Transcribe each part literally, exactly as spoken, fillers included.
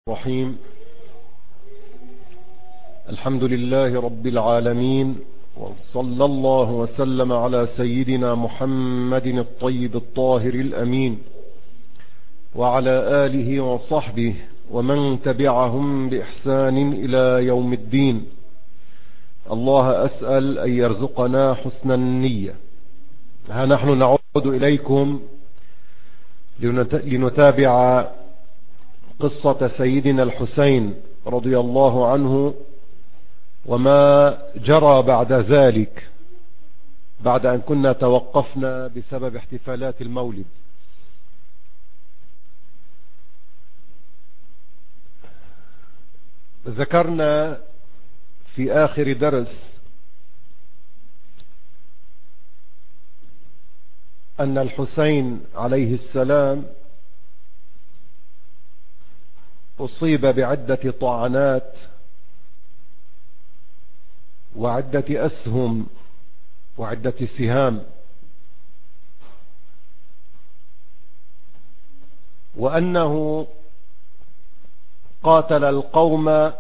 الرحيم. الحمد لله رب العالمين، وصلى الله وسلم على سيدنا محمد الطيب الطاهر الأمين وعلى آله وصحبه ومن تبعهم بإحسان إلى يوم الدين. الله أسأل أن يرزقنا حسن النية. ها نحن نعود إليكم لنتابع قصة سيدنا الحسين رضي الله عنه وما جرى بعد ذلك، بعد أن كنا توقفنا بسبب احتفالات المولد. ذكرنا في آخر درس أن الحسين عليه السلام أصيب بعدة طعنات وعدة أسهم وعدة سهام، وأنه قاتل القوم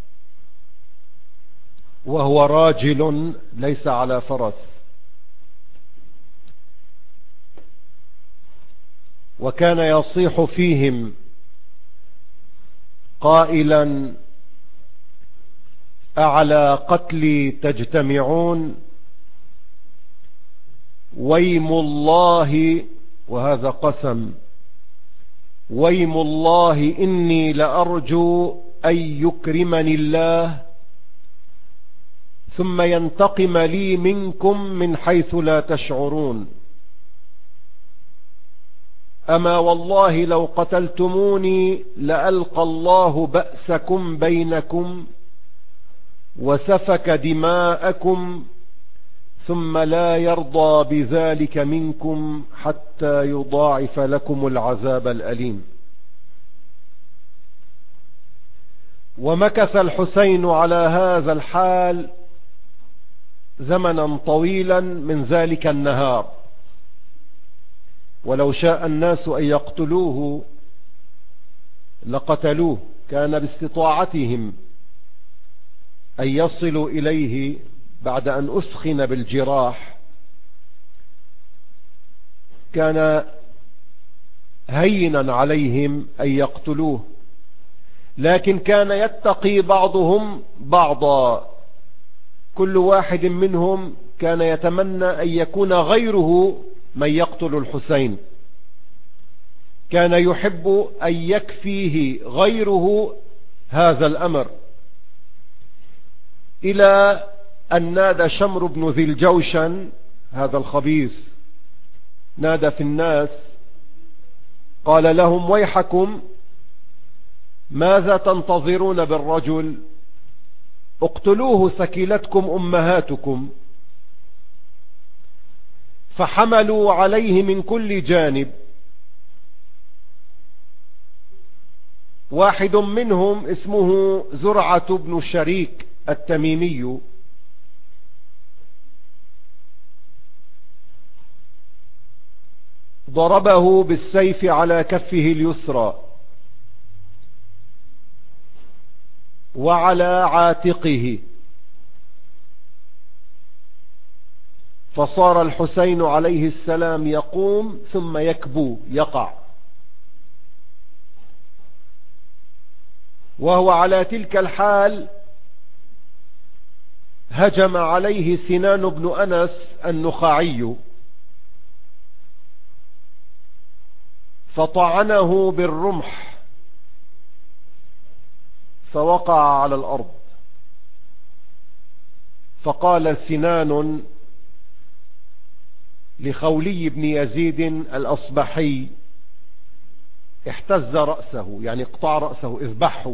وهو راجل ليس على فرس، وكان يصيح فيهم قائلا: أعلى قتلي تجتمعون، ويم الله، وهذا قسم، ويم الله إني لأرجو أن يكرمني الله ثم ينتقم لي منكم من حيث لا تشعرون. أما والله لو قتلتموني لألقى الله بأسكم بينكم وسفك دماءكم، ثم لا يرضى بذلك منكم حتى يضاعف لكم العذاب الأليم. ومكث الحسين على هذا الحال زمنا طويلا من ذلك النهار، ولو شاء الناس أن يقتلوه لقتلوه، كان باستطاعتهم أن يصلوا إليه بعد أن أسخن بالجراح، كان هينا عليهم أن يقتلوه، لكن كان يتقي بعضهم بعضا، كل واحد منهم كان يتمنى أن يكون غيره من يقتل الحسين، كان يحب أن يكفيه غيره هذا الأمر، إلى أن نادى شمر بن ذي الجوشن هذا الخبيث، نادى في الناس قال لهم: ويحكم، ماذا تنتظرون بالرجل؟ اقتلوه سكيلتكم أمهاتكم. فحملوا عليه من كل جانب، واحد منهم اسمه زرعة بن شريك التميمي، ضربه بالسيف على كفه اليسرى وعلى عاتقه، فصار الحسين عليه السلام يقوم ثم يكبو يقع، وهو على تلك الحال هجم عليه سنان بن أنس النخعي فطعنه بالرمح فوقع على الأرض، فقال سنان لخولي بن يزيد الأصبحي: احتز رأسه، يعني اقطع رأسه، اذبحه.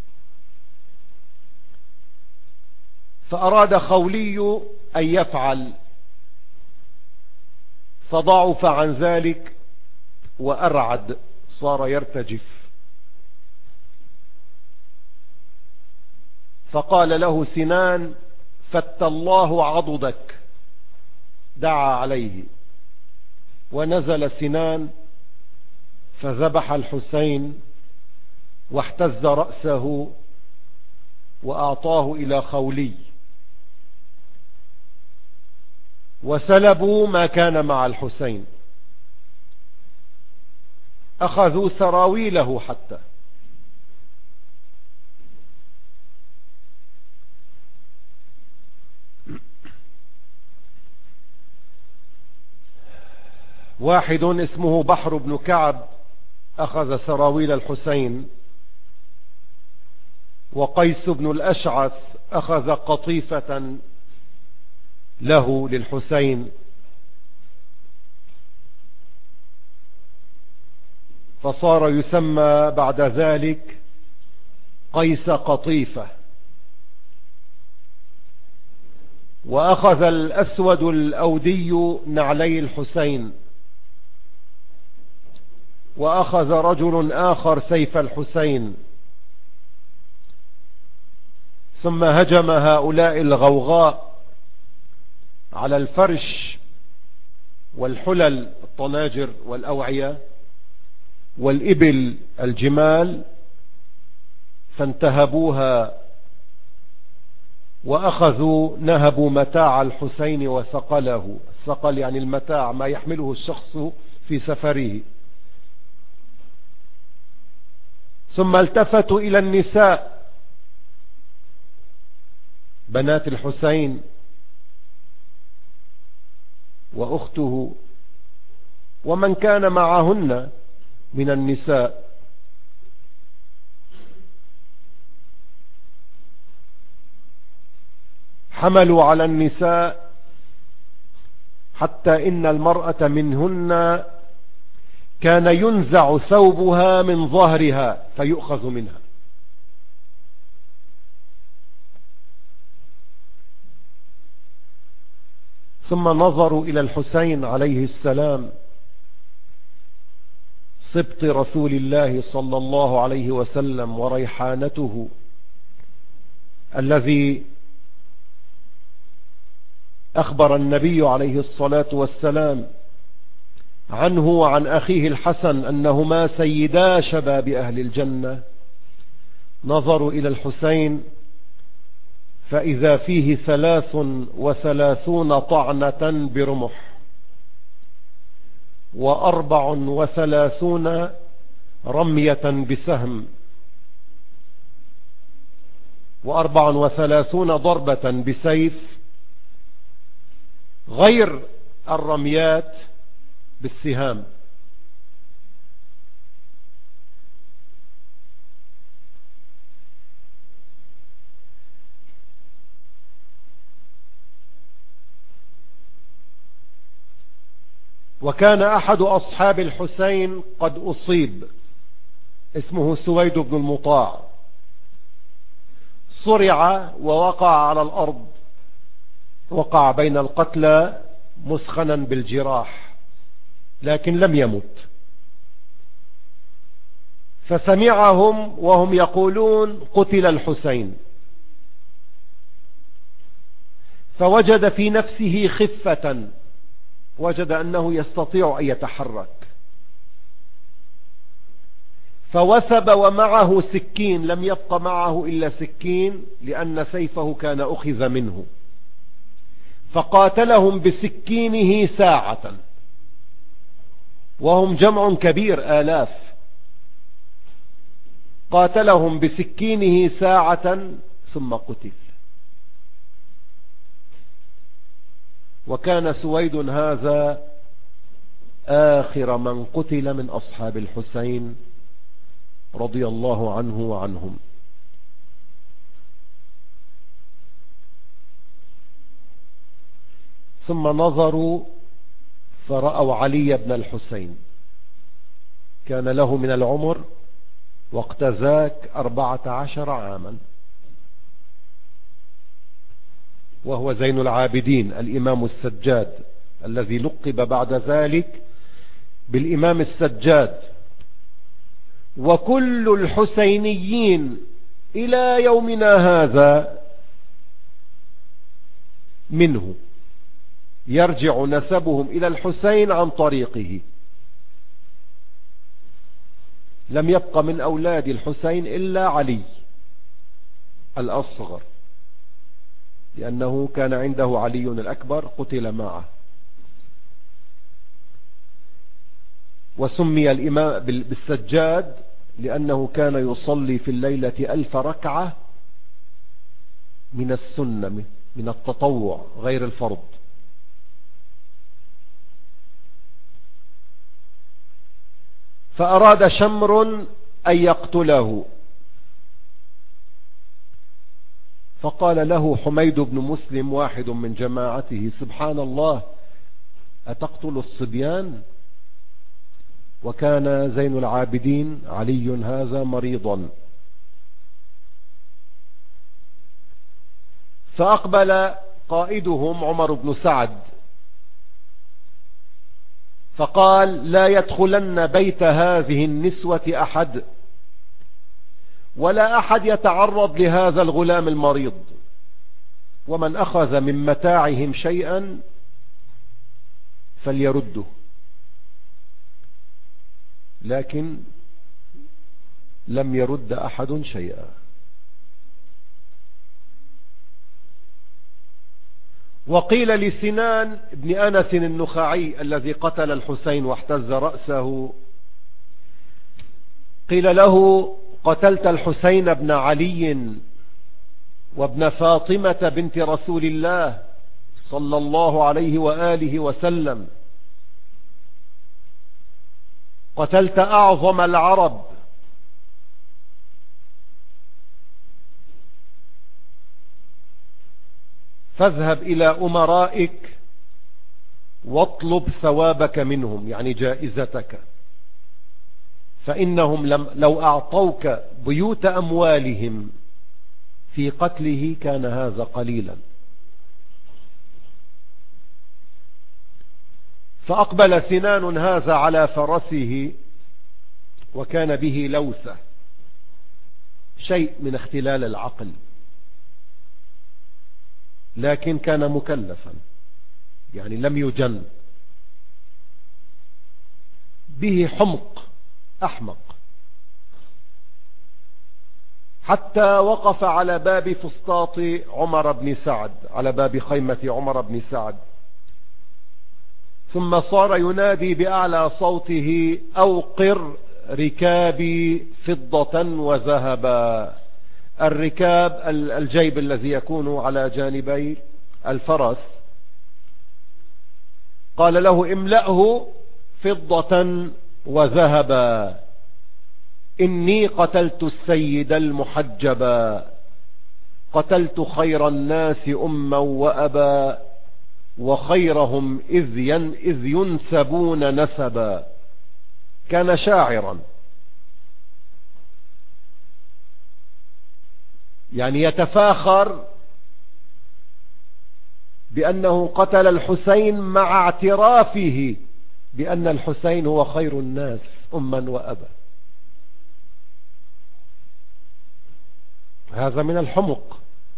فأراد خولي أن يفعل، فضعف عن ذلك وأرعد، صار يرتجف، فقال له سنان: فت الله عضدك، دعا عليه، ونزل سنان فذبح الحسين واحتز رأسه وأعطاه إلى خولي، وسلبوا ما كان مع الحسين، أخذوا سراويله حتى. واحد اسمه بحر بن كعب أخذ سراويل الحسين، وقيس بن الأشعث أخذ قطيفة له للحسين، فصار يسمى بعد ذلك قيس قطيفة. وأخذ الأسود الأودي نعلي الحسين، وأخذ رجل آخر سيف الحسين. ثم هجم هؤلاء الغوغاء على الفرش والحلل الطناجر والأوعية والإبل الجمال، فانتهبوها وأخذوا نهبوا متاع الحسين وثقله. الثقل يعني المتاع، ما يحمله الشخص في سفره. ثم التفتوا إلى النساء بنات الحسين وأخته ومن كان معهن من النساء، حملوا على النساء حتى إن المرأة منهن كان ينزع ثوبها من ظهرها فيؤخذ منها. ثم نظروا إلى الحسين عليه السلام سبط رسول الله صلى الله عليه وسلم وريحانته، الذي أخبر النبي عليه الصلاة والسلام عنه وعن أخيه الحسن أنهما سيدا شباب أهل الجنة. نظروا إلى الحسين فإذا فيه ثلاث وثلاثون طعنة برمح، وأربع وثلاثون رمية بسهم، وأربع وثلاثون ضربة بسيف، غير الرميات بالسهام. وكان أحد أصحاب الحسين قد أصيب، اسمه سويد بن المطاع، صرع ووقع على الأرض، وقع بين القتلى مسخنا بالجراح، لكن لم يمت. فسمعهم وهم يقولون قتل الحسين، فوجد في نفسه خفة، وجد أنه يستطيع أن يتحرك، فوثب ومعه سكين، لم يبق معه إلا سكين لأن سيفه كان أخذ منه، فقاتلهم بسكينه ساعة، وهم جمع كبير آلاف، قاتلهم بسكينه ساعة ثم قتل. وكان سويد هذا آخر من قتل من أصحاب الحسين رضي الله عنه وعنهم. ثم نظروا فرأوا علي بن الحسين، كان له من العمر وقت ذاك أربعة عشر عاما، وهو زين العابدين الإمام السجاد، الذي لقب بعد ذلك بالإمام السجاد. وكل الحسينيين إلى يومنا هذا منه، يرجع نسبهم إلى الحسين عن طريقه، لم يبق من أولاد الحسين إلا علي الأصغر، لأنه كان عنده علي الأكبر قتل معه. وسمي الإمام بالسجاد لأنه كان يصلي في الليلة ألف ركعة من السنة، من التطوع غير الفرض. فأراد شمر أن يقتله، فقال له حميد بن مسلم واحد من جماعته: سبحان الله، أتقتل الصبيان؟ وكان زين العابدين علي هذا مريضا. فأقبل قائدهم عمر بن سعد فقال: لا يدخلن بيت هذه النسوة أحد، ولا أحد يتعرض لهذا الغلام المريض، ومن أخذ من متاعهم شيئا فليرده. لكن لم يرد أحد شيئا. وقيل لسنان بن أنس النخعي الذي قتل الحسين واحتز رأسه، قيل له: قتلت الحسين بن علي وابن فاطمة بنت رسول الله صلى الله عليه وآله وسلم، قتلت أعظم العرب، فاذهب إلى أمرائك واطلب ثوابك منهم، يعني جائزتك، فإنهم لم لو أعطوك بيوت أموالهم في قتله كان هذا قليلا. فأقبل سنان هذا على فرسه، وكان به لوثة، شيء من اختلال العقل، لكن كان مكلفا، يعني لم يجن، به حمق أحمق، حتى وقف على باب فسطاط عمر بن سعد، على باب خيمة عمر بن سعد، ثم صار ينادي بأعلى صوته: أوقر ركابي فضة وذهبا. الركاب الجيب الذي يكون على جانبي الفرس. قال له: املأه فضة وذهبا، إني قتلت السيد المحجبا، قتلت خير الناس أما وأبا، وخيرهم إذ, ين إذ ينسبون نسبا. كان شاعرا، يعني يتفاخر بأنه قتل الحسين مع اعترافه بأن الحسين هو خير الناس أما وأبا. هذا من الحمق.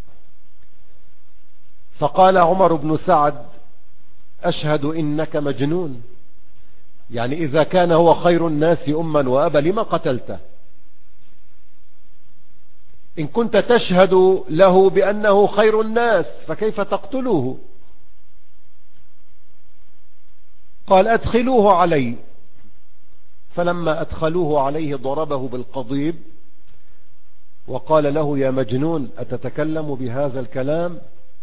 فقال عمر بن سعد: أشهد إنك مجنون، يعني إذا كان هو خير الناس أما وأبا لما قتلته؟ إن كنت تشهد له بأنه خير الناس فكيف تقتله؟ قال: أدخلوه علي. فلما أدخلوه عليه ضربه بالقضيب وقال له: يا مجنون، أتتكلم بهذا الكلام؟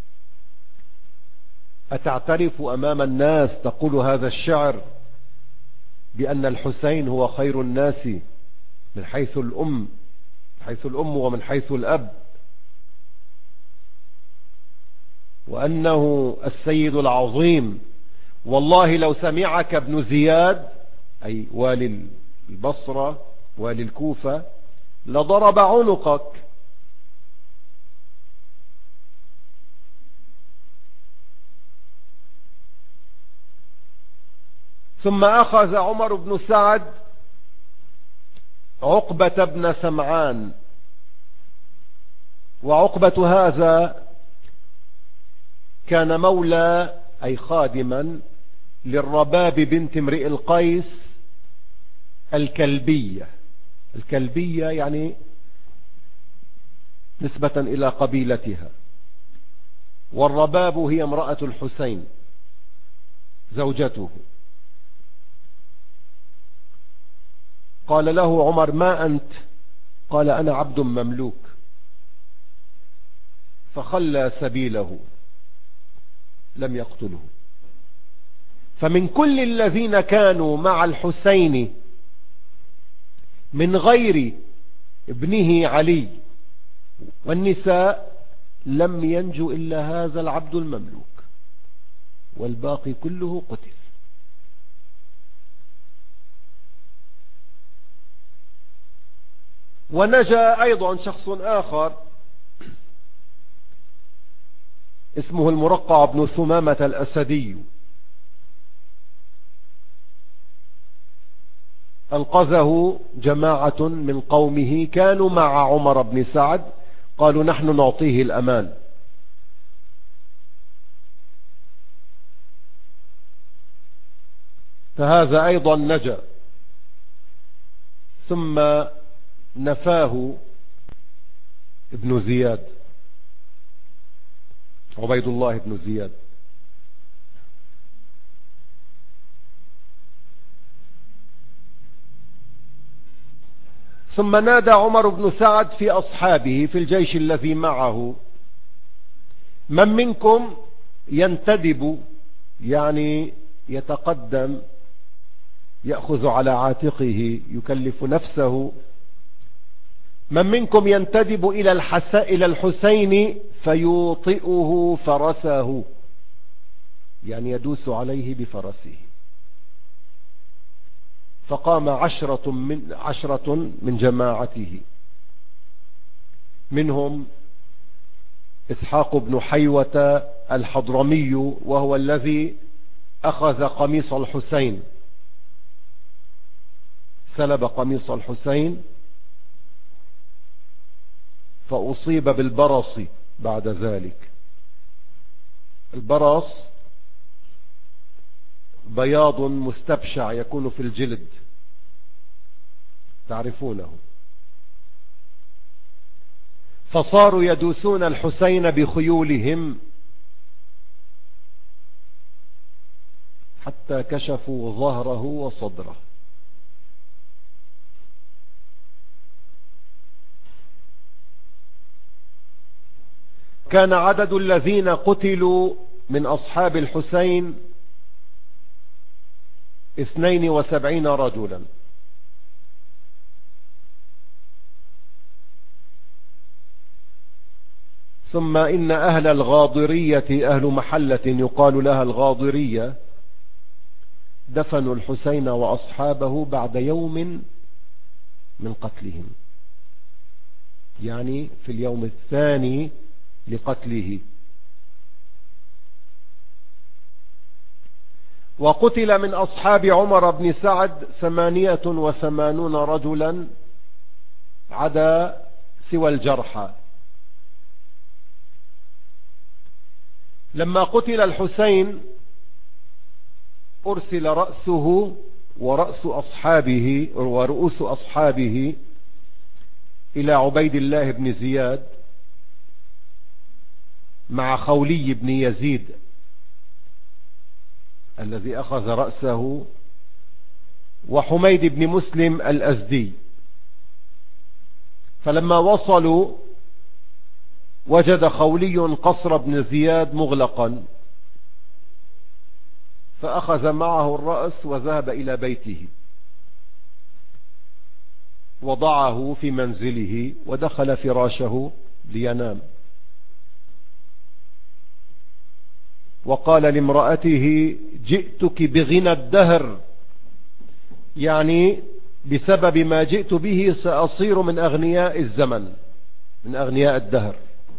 أتعترف أمام الناس تقول هذا الشعر بأن الحسين هو خير الناس من حيث الأم من حيث الأم ومن حيث الأب، وأنه السيد العظيم؟ والله لو سمعك ابن زياد، أي والي البصرة والي الكوفة، لضرب عنقك. ثم أخذ عمر بن سعد عقبة بن سمعان، وعقبة هذا كان مولى أي خادما للرباب بنت امرئ القيس الكلبية، الكلبية يعني نسبة إلى قبيلتها. والرباب هي امرأة الحسين زوجته. قال له عمر: ما أنت؟ قال: أنا عبد مملوك. فخلى سبيله، لم يقتله. فمن كل الذين كانوا مع الحسين من غير ابنه علي والنساء لم ينجو إلا هذا العبد المملوك، والباقي كله قتل. ونجا أيضا شخص آخر اسمه المرقع بن ثمامة الأسدي، أنقذه جماعة من قومه كانوا مع عمر بن سعد، قالوا: نحن نعطيه الأمان. فهذا أيضا نجا. ثم نفاه ابن زياد، عبيد الله بن زياد. ثم نادى عمر بن سعد في أصحابه في الجيش الذي معه: من منكم ينتدب، يعني يتقدم، يأخذ على عاتقه، يكلف نفسه، من منكم ينتدب إلى إلى الحسين فيوطئه فرسه، يعني يدوس عليه بفرسه. فقام عشرة من, عشرة من جماعته، منهم إسحاق بن حيوة الحضرمي، وهو الذي أخذ قميص الحسين، سلب قميص الحسين فأصيب بالبرص بعد ذلك. البرص بياض مستبشع يكون في الجلد، تعرفونه. فصاروا يدوسون الحسين بخيولهم حتى كشفوا ظهره وصدره. كان عدد الذين قتلوا من أصحاب الحسين اثنين وسبعين رجلا. ثم إن أهل الغاضرية، أهل محلة يقال لها الغاضرية، دفنوا الحسين وأصحابه بعد يوم من قتلهم، يعني في اليوم الثاني لقتله. وقتل من أصحاب عمر بن سعد ثمانية وثمانون رجلا عدا سوى الجرحى. لما قتل الحسين أرسل رأسه ورأس أصحابه ورؤوس أصحابه إلى عبيد الله بن زياد مع خولي بن يزيد الذي أخذ رأسه، وحميد بن مسلم الأزدي. فلما وصلوا وجد خولي قصر بن زياد مغلقا، فأخذ معه الرأس وذهب إلى بيته، وضعه في منزله ودخل فراشه لينام. وقال لامرأته: جئتك بغنى الدهر، يعني بسبب ما جئت به سأصير من أغنياء الزمن، من أغنياء الدهر.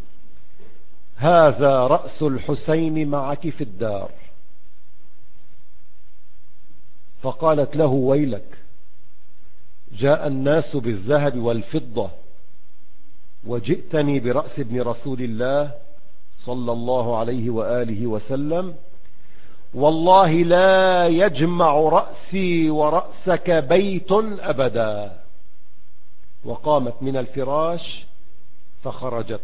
هذا رأس الحسين معك في الدار. فقالت له: ويلك، جاء الناس بالذهب والفضة وجئتني برأس ابن رسول الله صلى الله عليه وآله وسلم، والله لا يجمع رأسي ورأسك بيت أبدا. وقامت من الفراش فخرجت.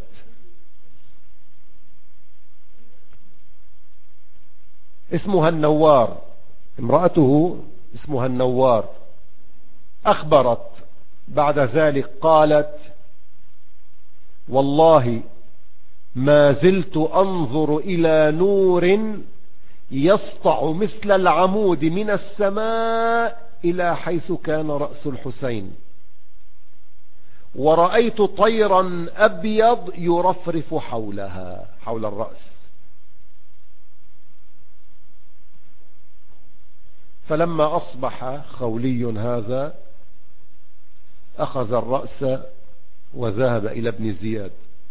اسمها النوار، امرأته اسمها النوار. أخبرت بعد ذلك قالت: والله ما زلت أنظر إلى نور يسطع مثل العمود من السماء إلى حيث كان رأس الحسين، ورأيت طيرا أبيض يرفرف حولها، حول الرأس. فلما أصبح خولي هذا أخذ الرأس وذهب إلى ابن زياد.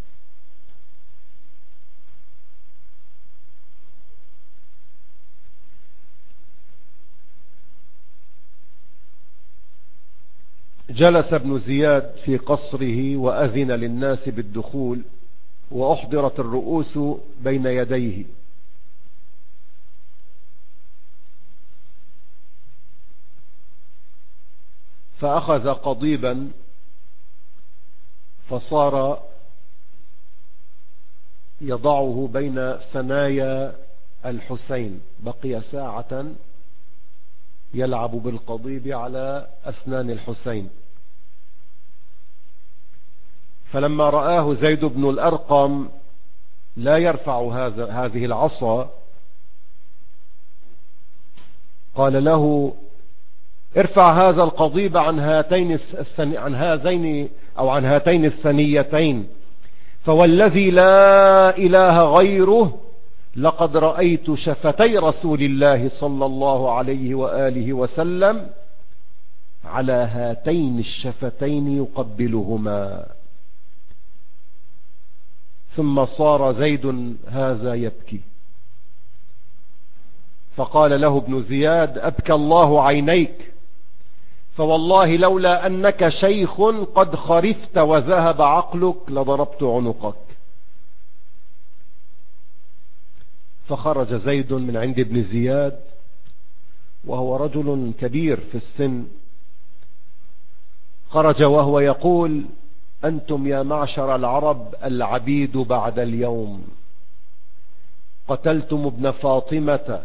جلس ابن زياد في قصره وأذن للناس بالدخول، وأحضرت الرؤوس بين يديه. فأخذ قضيبا فصار يضعه بين ثنايا الحسين، بقي ساعة يلعب بالقضيب على أسنان الحسين. فلما رآه زيد بن الأرقم لا يرفع هذا هذه العصا قال له: ارفع هذا القضيب عن هاتين الثن... عن هذين أو عن هاتين الثنيتين، فوالذي لا إله غيره لقد رأيت شفتي رسول الله صلى الله عليه وآله وسلم على هاتين الشفتين يقبلهما. ثم صار زيد هذا يبكي، فقال له ابن زياد: أبكى الله عينيك، فوالله لولا أنك شيخ قد خرفت وذهب عقلك لضربت عنقك. فخرج زيد من عند ابن زياد وهو رجل كبير في السن، خرج وهو يقول: أنتم يا معشر العرب العبيد بعد اليوم، قتلتم ابن فاطمة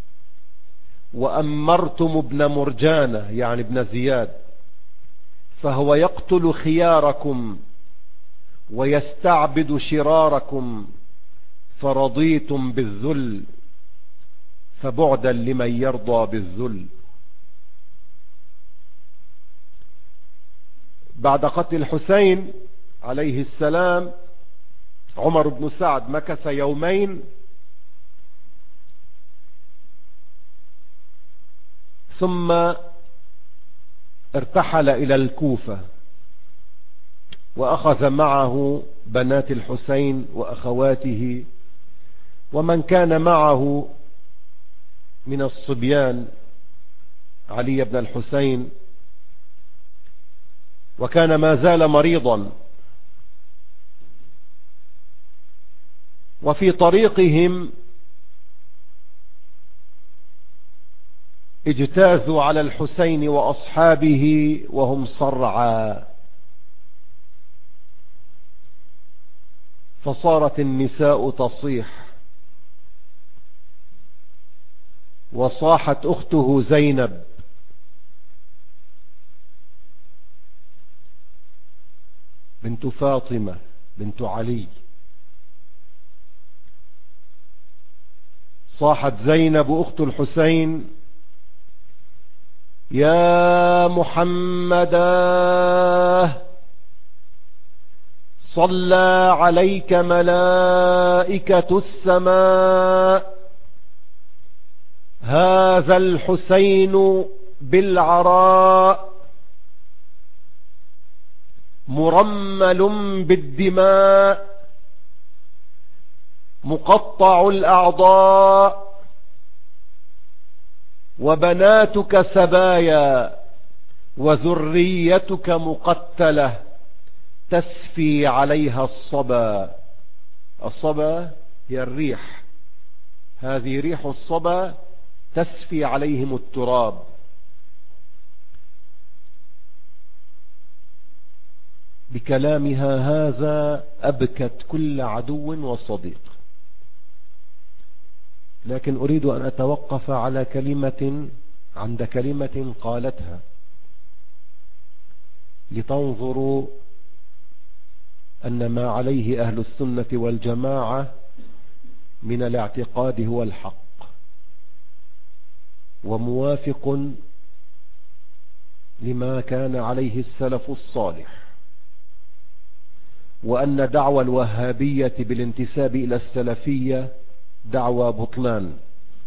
وأمرتم ابن مرجانة يعني ابن زياد، فهو يقتل خياركم ويستعبد شراركم، فرضيتم بالذل، فبعدا لمن يرضى بالذل. بعد قتل الحسين عليه السلام عمر بن سعد مكث يومين ثم ارتحل إلى الكوفة، وأخذ معه بنات الحسين وأخواته ومن كان معه من الصبيان علي بن الحسين، وكان ما زال مريضا. وفي طريقهم اجتازوا على الحسين وأصحابه وهم صرعى، فصارت النساء تصيح، وصاحت أخته زينب: بنت فاطمة بنت علي، صاحت زينب أخت الحسين: يا محمدا صلى عليك ملائكة السماء، هذا الحسين بالعراء مرمل بالدماء مقطع الأعضاء، وبناتك سبايا وذريتك مقتلة تسفي عليها الصبا. الصبا هي الريح، هذه ريح الصبا تسفي عليهم التراب. بكلامها هذا أبكت كل عدو وصديق. لكن أريد أن أتوقف على كلمة عند كلمة قالتها لتنظروا أن ما عليه أهل السنة والجماعة من الاعتقاد هو الحق، وموافق لما كان عليه السلف الصالح، وأن دعوى الوهابية بالانتساب إلى السلفية دعوى بطلان.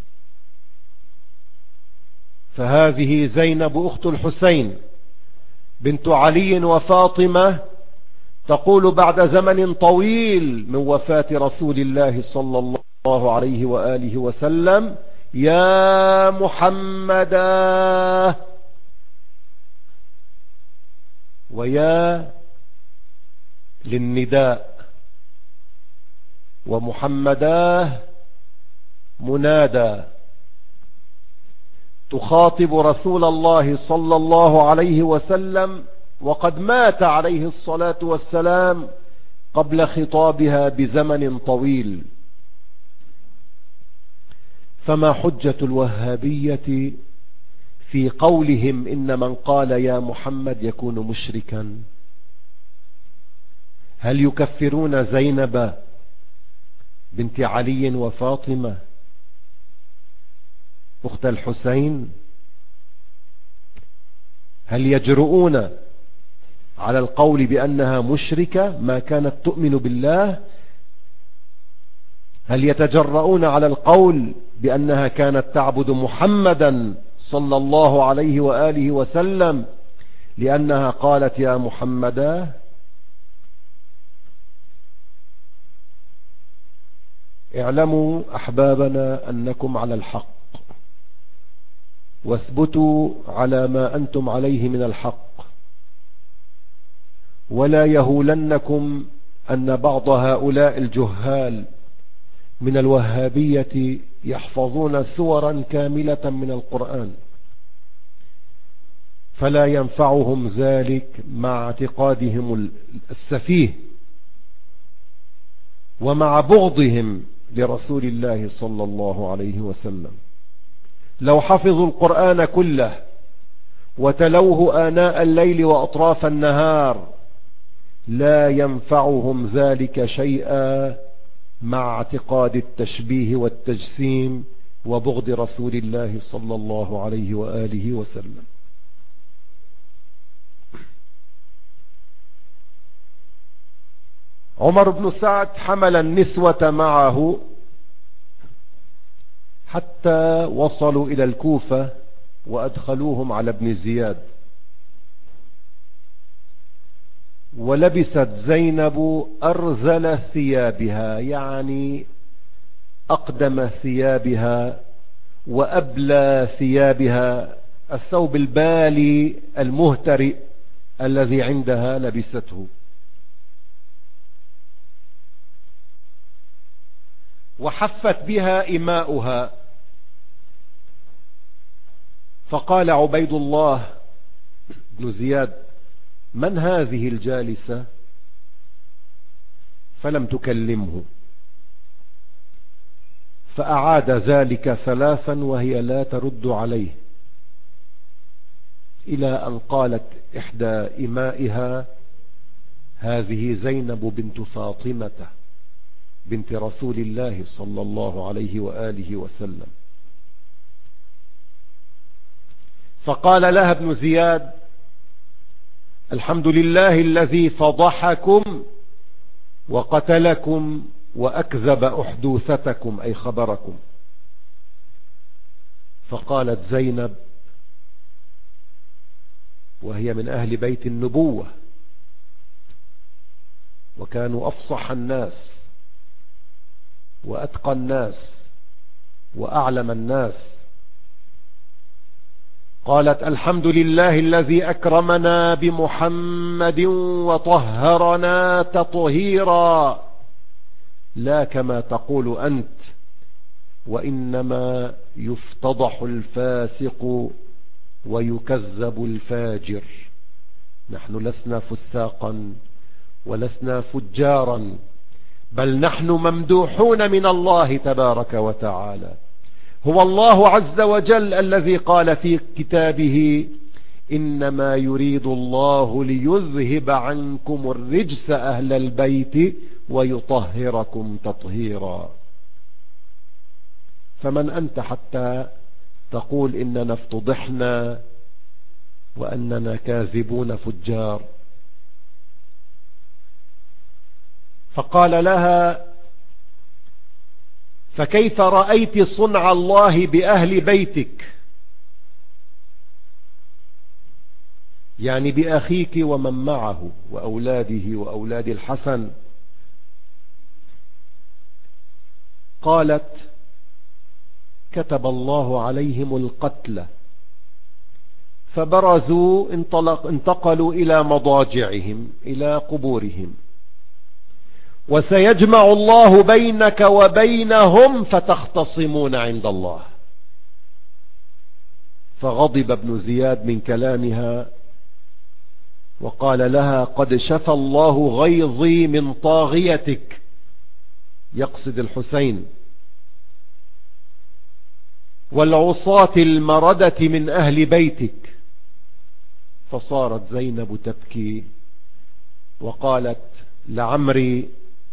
فهذه زينب أخت الحسين بنت علي وفاطمة تقول بعد زمن طويل من وفاة رسول الله صلى الله عليه وآله وسلم: يا محمدا، ويا للنداء، ومحمداه منادى، تخاطب رسول الله صلى الله عليه وسلم وقد مات عليه الصلاة والسلام قبل خطابها بزمن طويل. فما حجة الوهابية في قولهم إن من قال يا محمد يكون مشركا؟ هل يكفرون زينب بنت علي وفاطمة أخت الحسين؟ هل يجرؤون على القول بأنها مشركة ما كانت تؤمن بالله؟ هل يتجرؤون على القول بأنها كانت تعبد محمدا صلى الله عليه وآله وسلم لأنها قالت يا محمدا؟ اعلموا أحبابنا أنكم على الحق، واثبتوا على ما أنتم عليه من الحق، ولا يهولنكم أن بعض هؤلاء الجهال من الوهابية يحفظون سورا كاملة من القرآن، فلا ينفعهم ذلك مع اعتقادهم السفيه ومع بغضهم لرسول الله صلى الله عليه وسلم. لو حفظوا القرآن كله وتلوه آناء الليل وأطراف النهار لا ينفعهم ذلك شيئا مع اعتقاد التشبيه والتجسيم وبغض رسول الله صلى الله عليه وآله وسلم. عمر بن سعد حمل النسوة معه حتى وصلوا إلى الكوفة وأدخلوهم على ابن زياد، ولبست زينب أرذل ثيابها، يعني أقدم ثيابها وأبلى ثيابها، الثوب البالي المهترئ الذي عندها لبسته. وحفت بها إماؤها، فقال عبيد الله بن زياد: من هذه الجالسة؟ فلم تكلمه، فأعاد ذلك ثلاثا وهي لا ترد عليه، إلى أن قالت إحدى إمائها: هذه زينب بنت فاطمة بنت رسول الله صلى الله عليه وآله وسلم. فقال لها ابن زياد: الحمد لله الذي فضحكم وقتلكم وأكذب أحدوثتكم، أي خبركم. فقالت زينب وهي من أهل بيت النبوة وكانوا أفصح الناس وأتقى الناس وأعلم الناس، قالت: الحمد لله الذي أكرمنا بمحمد وطهرنا تطهيرا، لا كما تقول أنت، وإنما يفتضح الفاسق ويكذب الفاجر، نحن لسنا فساقا ولسنا فجارا، بل نحن ممدوحون من الله تبارك وتعالى. هو الله عز وجل الذي قال في كتابه: إنما يريد الله ليذهب عنكم الرجس أهل البيت ويطهركم تطهيرا. فمن أنت حتى تقول إننا افتضحنا وأننا كاذبون فجار؟ فقال لها: فكيف رأيت صنع الله بأهل بيتك؟ يعني بأخيك ومن معه وأولاده وأولاد الحسن. قالت: كتب الله عليهم القتل، فبرزوا انطلق انتقلوا إلى مضاجعهم إلى قبورهم، وسيجمع الله بينك وبينهم فتختصمون عند الله. فغضب ابن زياد من كلامها وقال لها: قد شفى الله غيظي من طاغيتك، يقصد الحسين، والعصاة المردة من أهل بيتك. فصارت زينب تبكي وقالت: لعمري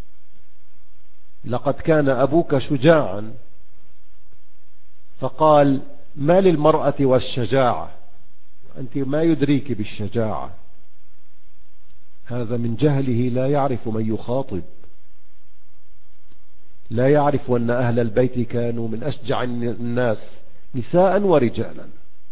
لقد كان أبوك شجاعا. فقال: ما للمرأة والشجاعة؟ أنت ما يدريك بالشجاعة. هذا من جهله، لا يعرف من يخاطب، لا يعرف أن أهل البيت كانوا من أشجع الناس نساء ورجالا.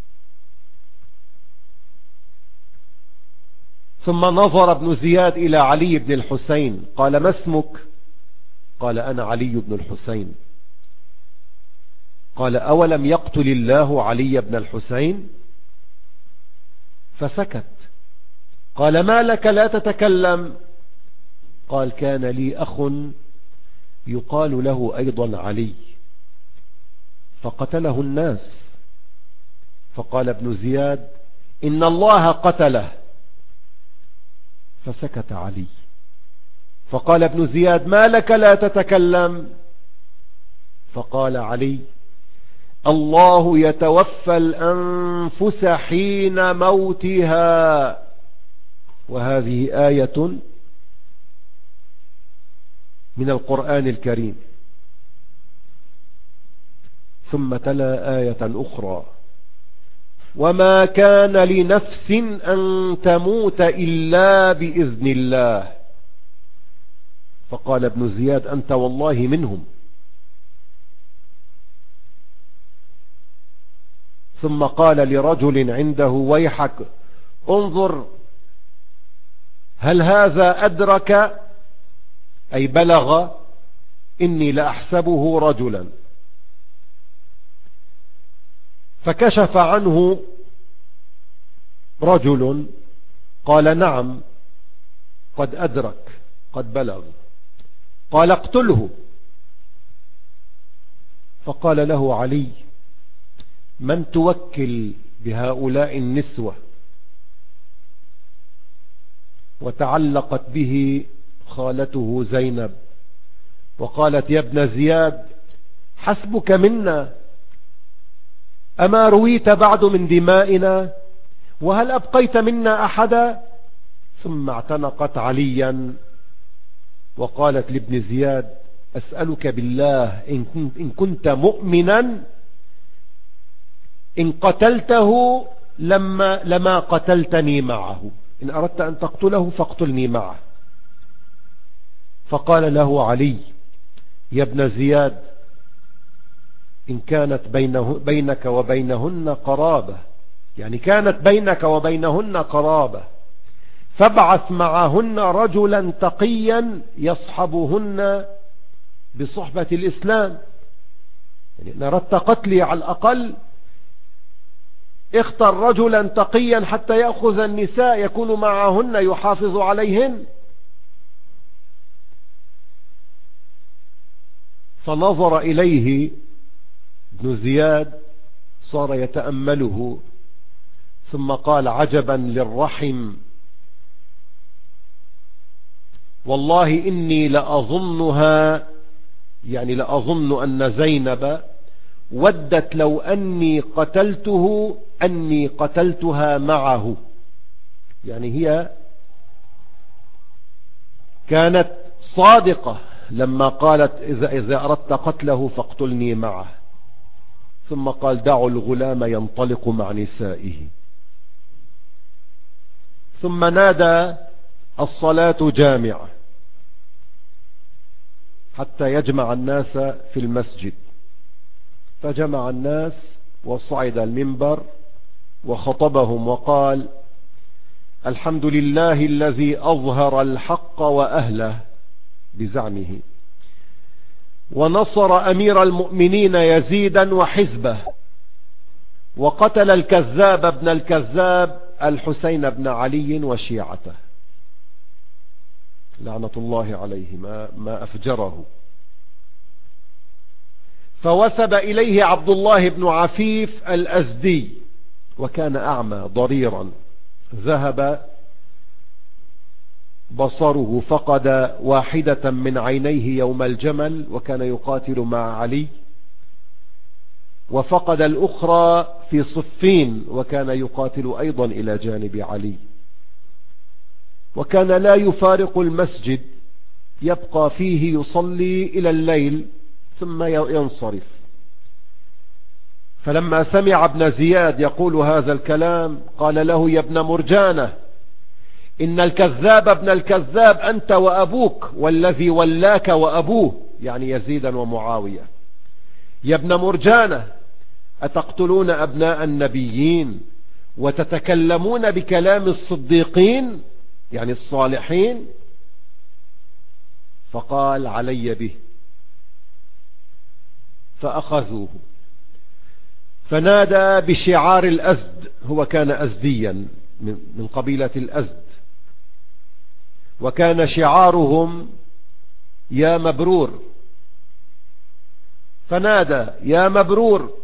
ثم نظر ابن زياد إلى علي بن الحسين قال: ما اسمك؟ قال: أنا علي بن الحسين. قال: أولم يقتل الله علي بن الحسين؟ فسكت. قال: ما لك لا تتكلم؟ قال: كان لي أخ يقال له أيضا علي، فقتله الناس. فقال ابن زياد: إن الله قتله. فسكت علي. فقال ابن زياد: ما لك لا تتكلم؟ فقال علي: الله يتوفى الأنفس حين موتها، وهذه آية من القرآن الكريم. ثم تلا آية أخرى: وما كان لنفس أن تموت إلا بإذن الله. فقال ابن زياد: أنت والله منهم. ثم قال لرجل عنده: ويحك انظر هل هذا أدرك أي بلغ، إني لأحسبه رجلا. فكشف عنه رجل قال: نعم قد أدرك قد بلغ. قال: اقتله. فقال له علي: من توكل بهؤلاء النسوة؟ وتعلقت به خالته زينب وقالت: يا ابن زياد حسبك منا، أما رويت بعد من دمائنا؟ وهل أبقيت منا أحدا؟ ثم اعتنقت عليا وقالت لابن زياد: أسألك بالله إن كنت مؤمنا إن قتلته لما لما قتلتني معه، إن أردت أن تقتله فاقتلني معه. فقال له علي: يا ابن زياد إن كانت بينه بينك وبينهن قرابة، يعني كانت بينك وبينهن قرابة، فابعث معهن رجلا تقيا يصحبهن بصحبة الإسلام. يعني إن أردت قتلي على الأقل اختر رجلا تقيا حتى يأخذ النساء يكون معهن يحافظ عليهن. فنظر إليه ابن زياد صار يتأمله، ثم قال: عجبا للرحم والله إني لأظنها، يعني لأظن أن زينب ودت لو أني قتلته أني قتلتها معه. يعني هي كانت صادقة لما قالت إذا, إذا أردت قتله فاقتلني معه. ثم قال دعوا الغلام ينطلق مع نسائه. ثم نادى الصلاة جامعة حتى يجمع الناس في المسجد، فجمع الناس وصعد المنبر وخطبهم وقال الحمد لله الذي أظهر الحق وأهله بزعمه، ونصر أمير المؤمنين يزيدا وحزبه، وقتل الكذاب ابن الكذاب الحسين بن علي وشيعته لعنة الله عليه ما, ما أفجره. فوثب إليه عبد الله بن عفيف الأزدي، وكان أعمى ضريرا، ذهب بصره، فقد واحدة من عينيه يوم الجمل وكان يقاتل مع علي، وفقد الأخرى في صفين وكان يقاتل أيضا إلى جانب علي، وكان لا يفارق المسجد، يبقى فيه يصلي إلى الليل ثم ينصرف. فلما سمع ابن زياد يقول هذا الكلام قال له يا ابن مرجانة إن الكذاب ابن الكذاب أنت وأبوك والذي ولاك وأبوه، يعني يزيدا ومعاوية. يا ابن مرجانة أتقتلون أبناء النبيين وتتكلمون بكلام الصديقين يعني الصالحين؟ فقال علي به. فأخذوه فنادى بشعار الأزد، هو كان أزديا من قبيلة الأزد، وكان شعارهم يا مبرور. فنادى يا مبرور،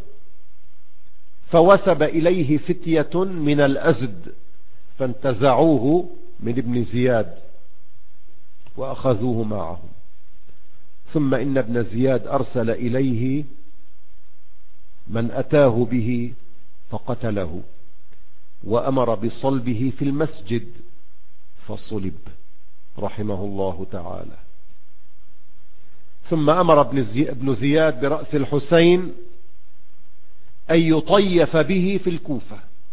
فوثب إليه فتية من الأزد فانتزعوه من ابن زياد وأخذوه معهم. ثم إن ابن زياد أرسل إليه من أتاه به فقتله، وأمر بصلبه في المسجد فصلب رحمه الله تعالى. ثم أمر ابن زياد برأس الحسين أن يطيف به في الكوفة،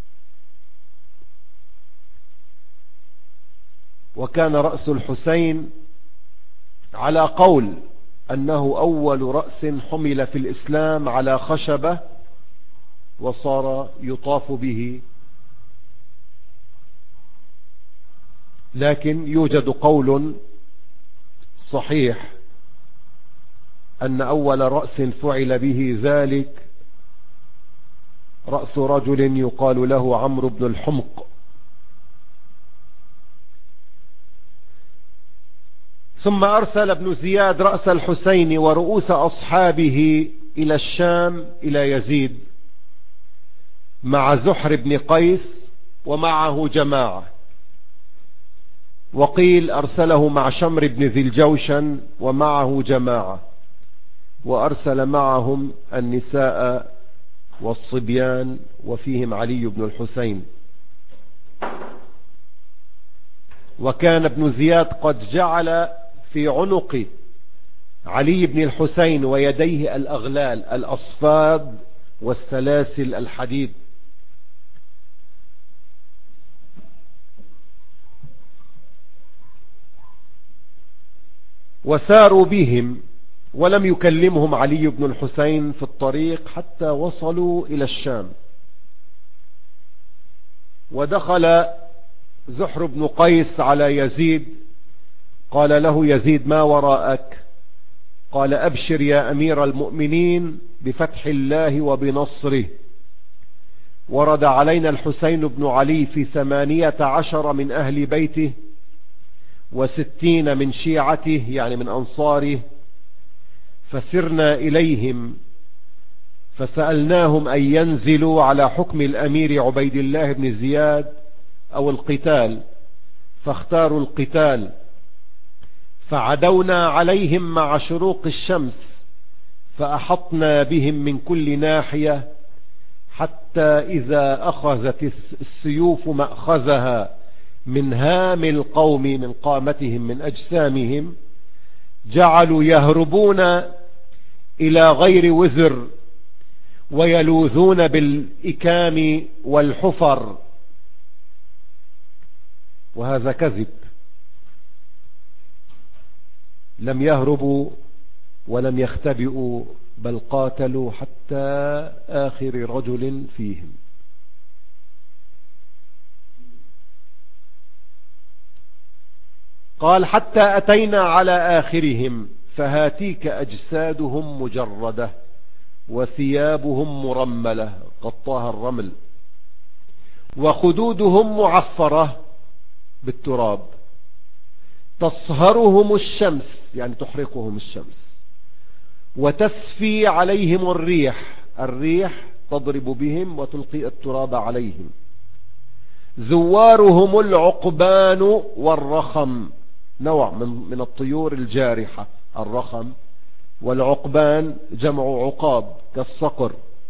وكان رأس الحسين على قول أنه أول رأس حمل في الإسلام على خشبة وصار يطاف به، لكن يوجد قول صحيح أن أول رأس فعل به ذلك رأس رجل يقال له عمرو بن الحمق. ثم أرسل ابن زياد رأس الحسين ورؤوس أصحابه إلى الشام إلى يزيد مع زحر بن قيس ومعه جماعة، وقيل أرسله مع شمر بن ذي الجوشن ومعه جماعة، وأرسل معهم النساء والصبيان وفيهم علي بن الحسين. وكان ابن زياد قد جعل في عنق علي بن الحسين ويديه الأغلال الأصفاد والسلاسل الحديد. وساروا بهم ولم يكلمهم علي بن الحسين في الطريق حتى وصلوا إلى الشام. ودخل زحر بن قيس على يزيد، قال له يزيد ما وراءك؟ قال أبشر يا أمير المؤمنين بفتح الله وبنصره، ورد علينا الحسين بن علي في ثمانية عشر من أهل بيته وستين من شيعته يعني من أنصاره، فسرنا إليهم فسألناهم أن ينزلوا على حكم الأمير عبيد الله بن زياد أو القتال، فاختاروا القتال. فعدونا عليهم مع شروق الشمس فأحطنا بهم من كل ناحية حتى إذا أخذت السيوف مأخذها من هام القوم من قامتهم من أجسامهم جعلوا يهربون إلى غير وزر ويلوذون بالإكام والحفر، وهذا كذب. لم يهربوا ولم يختبئوا بل قاتلوا حتى آخر رجل فيهم. قال حتى أتينا على آخرهم فهاتيك أجسادهم مجردة وثيابهم مرملة غطاها الرمل وخدودهم معفرة بالتراب تصهرهم الشمس يعني تحرقهم الشمس وتسفي عليهم الريح الريح تضرب بهم وتلقي التراب عليهم. زوارهم العقبان والرخم نوع من, من الطيور الجارحة الرخم، والعقبان جمع عقاب كالصقر،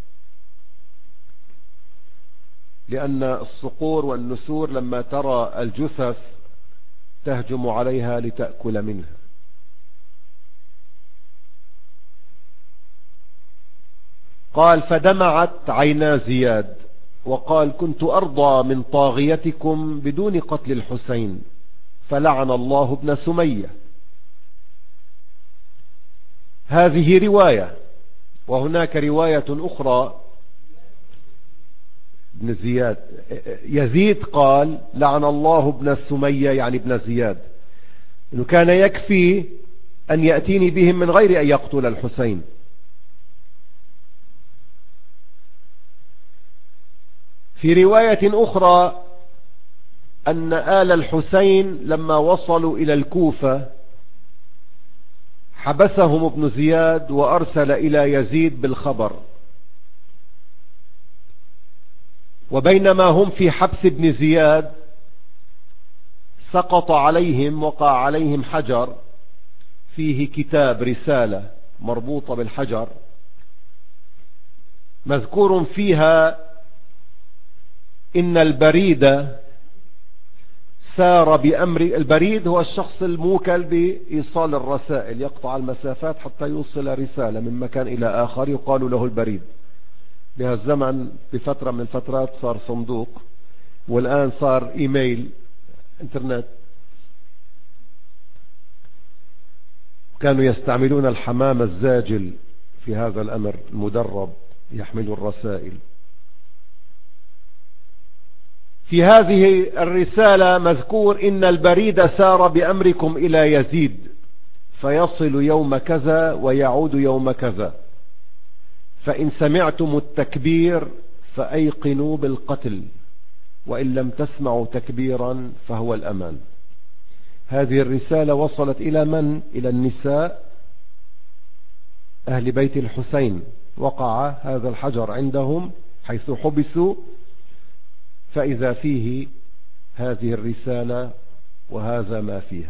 لأن الصقور والنسور لما ترى الجثث تهجم عليها لتأكل منها. قال فدمعت عينا زياد وقال كنت أرضى من طاغيتكم بدون قتل الحسين فلعن الله ابن سمية. هذه رواية، وهناك رواية أخرى ابن زياد يزيد قال لعن الله ابن سمية يعني ابن زياد، إنه كان يكفي أن يأتيني بهم من غير أن يقتل الحسين. في رواية أخرى أن آل الحسين لما وصلوا إلى الكوفة حبسهم ابن زياد وأرسل إلى يزيد بالخبر، وبينما هم في حبس ابن زياد سقط عليهم وقع عليهم حجر فيه كتاب رسالة مربوطة بالحجر مذكور فيها إن البريد سار بأمر. البريد هو الشخص الموكل بإيصال الرسائل، يقطع المسافات حتى يوصل رسالة من مكان إلى آخر يقال له البريد. بهالزمن بفترة من الفترات صار صندوق، والآن صار إيميل انترنت. كانوا يستعملون الحمام الزاجل في هذا الأمر المدرب يحمل الرسائل. في هذه الرسالة مذكور إن البريد سار بأمركم إلى يزيد فيصل يوم كذا ويعود يوم كذا، فإن سمعتم التكبير فأيقنوا بالقتل، وإن لم تسمعوا تكبيرا فهو الأمان. هذه الرسالة وصلت إلى من؟ إلى النساء أهل بيت الحسين. وقع هذا الحجر عندهم حيث حبسوا، فإذا فيه هذه الرسالة وهذا ما فيها.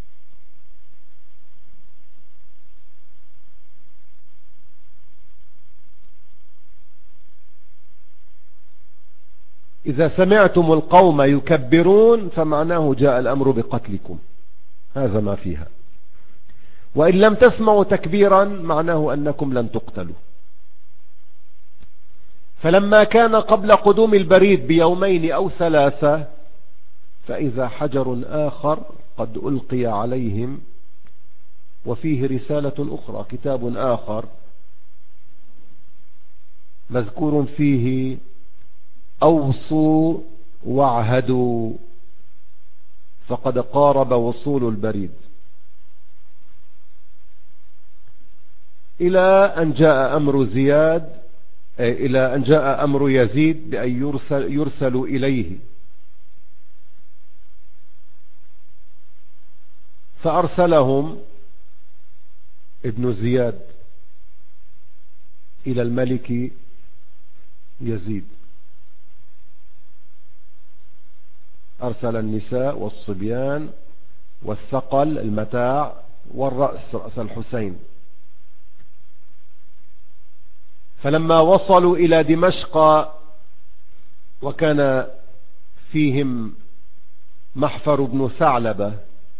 إذا سمعتم القوم يكبرون فمعناه جاء الأمر بقتلكم، هذا ما فيها. وإن لم تسمعوا تكبيرا معناه أنكم لن تقتلوا. فلما كان قبل قدوم البريد بيومين أو ثلاثة فإذا حجر آخر قد ألقي عليهم وفيه رسالة أخرى، كتاب آخر مذكور فيه أوصوا واعهدوا فقد قارب وصول البريد، إلى أن جاء أمر زياد إلى أن جاء أمر يزيد بأن يرسل يرسلوا إليه، فأرسلهم ابن زياد إلى الملك يزيد. أرسل النساء والصبيان والثقل المتاع، والرأس رأس الحسين. فلما وصلوا إلى دمشق وكان فيهم محفر بن ثعلبة،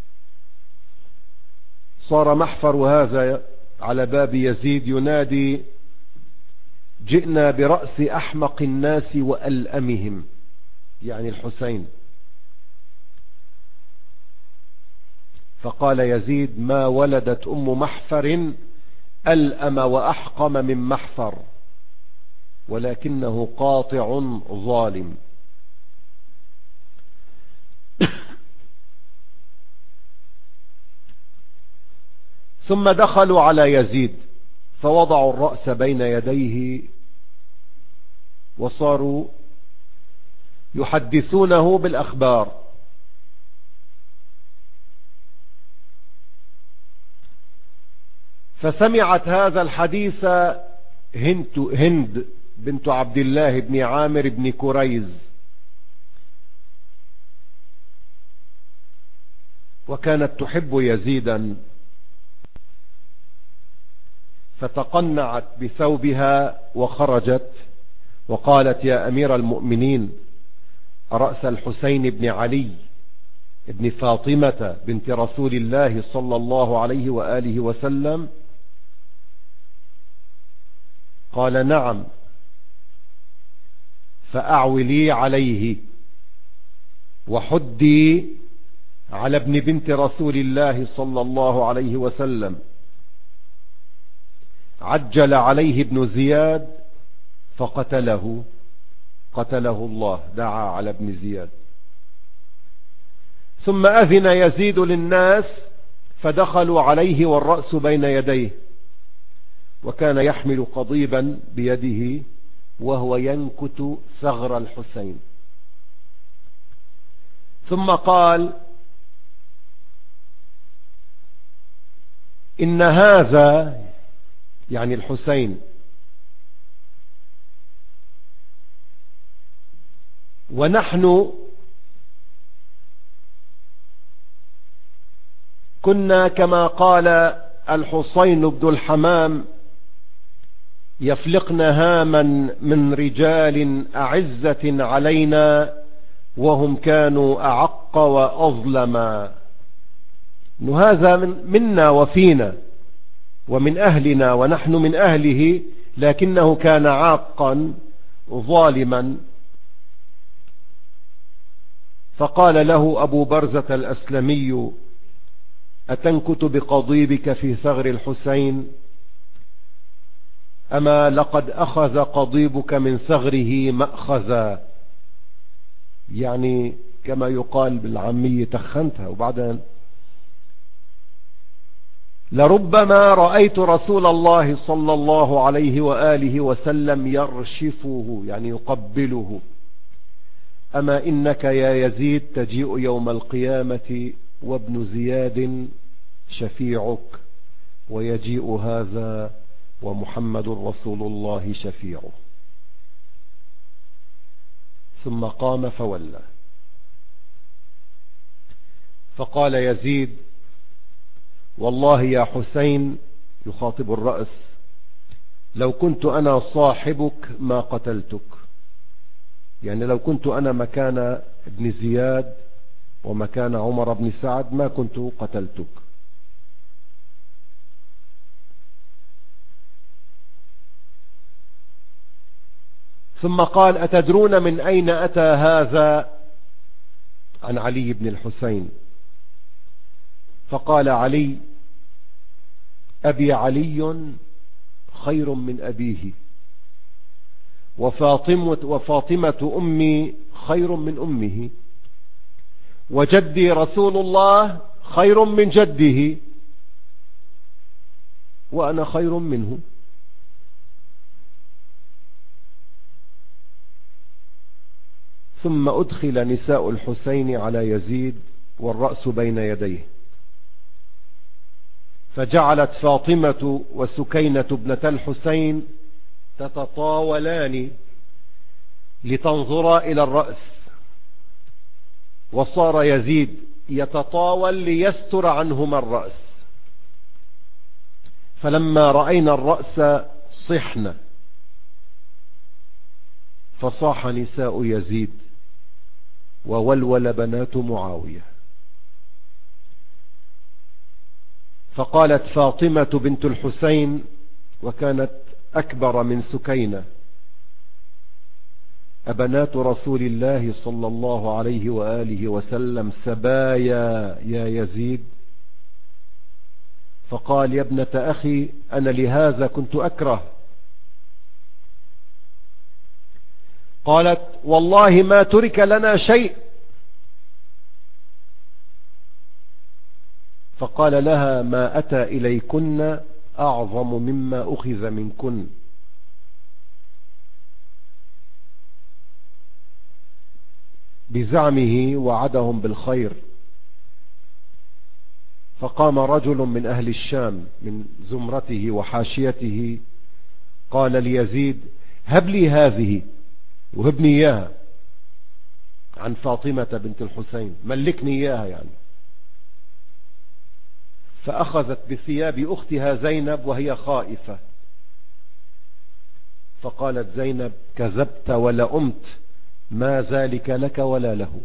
صار محفر هذا على باب يزيد ينادي: جئنا برأس أحمق الناس وألأمهم، يعني الحسين. فقال يزيد: ما ولدت أم محفر ألأم وأحقم من محفر، ولكنه قاطع ظالم. ثم دخلوا على يزيد فوضعوا الرأس بين يديه وصاروا يحدثونه بالأخبار. فسمعت هذا الحديث هند بنت عبد الله بن عامر بن كريز، وكانت تحب يزيدا، فتقنعت بثوبها وخرجت وقالت: يا أمير المؤمنين، رأس الحسين بن علي ابن فاطمة بنت رسول الله صلى الله عليه وآله وسلم؟ قال: نعم. فأعولي عليه وحدي على ابن بنت رسول الله صلى الله عليه وسلم. عجل عليه ابن زياد فقتله، قتله الله، دعا على ابن زياد. ثم أذن يزيد للناس فدخلوا عليه والرأس بين يديه، وكان يحمل قضيبا بيده وهو ينكت ثغر الحسين. ثم قال: إن هذا، يعني الحسين، ونحن كنا كما قال الحسين بن الحمام يفلقن هاما من رجال أعزة علينا وهم كانوا أعق وأظلما. إن هذا من منا وفينا ومن أهلنا ونحن من أهله، لكنه كان عاقا ظالما. فقال له أبو برزة الأسلمي: أتنكت بقضيبك في ثغر الحسين؟ أما لقد أخذ قضيبك من ثغره مأخذا، يعني كما يقال بالعامية تخنتها. وبعدين: لربما رأيت رسول الله صلى الله عليه وآله وسلم يرشفه، يعني يقبله. أما إنك يا يزيد تجيء يوم القيامة وابن زياد شفيعك، ويجيء هذا ومحمد رسول الله شفيعه. ثم قام فولى. فقال يزيد: والله يا حسين، يخاطب الرأس، لو كنت أنا صاحبك ما قتلتك. يعني لو كنت أنا مكان ابن زياد ومكان عمر بن سعد ما كنت قتلتك. ثم قال: أتدرون من أين أتى هذا؟ عن علي بن الحسين. فقال علي: أبي علي خير من أبيه، وفاطمة, وفاطمة أمي خير من أمه، وجدي رسول الله خير من جده، وأنا خير منه. ثم أدخل نساء الحسين على يزيد والرأس بين يديه، فجعلت فاطمة وسكينة ابنة الحسين تتطاولان لتنظرا إلى الرأس، وصار يزيد يتطاول ليستر عنهما الرأس. فلما رأينا الرأس صحنا، فصاح نساء يزيد وولول بنات معاوية. فقالت فاطمة بنت الحسين، وكانت أكبر من سكينة، أبنات رسول الله صلى الله عليه وآله وسلم سبايا يا يزيد؟ فقال يا ابنة أخي أنا لهذا كنت أكره. قالت والله ما ترك لنا شيء. فقال لها ما أتى إليكن أعظم مما أخذ منكن. بزعمه وعدهم بالخير. فقام رجل من أهل الشام من زمرته وحاشيته قال ليزيد هب لي هذه، وهبني إياها عن فاطمة بنت الحسين، ملكني إياها يعني. فأخذت بثياب أختها زينب وهي خائفة. فقالت زينب كذبت ولأمت، ما ذلك لك ولا له.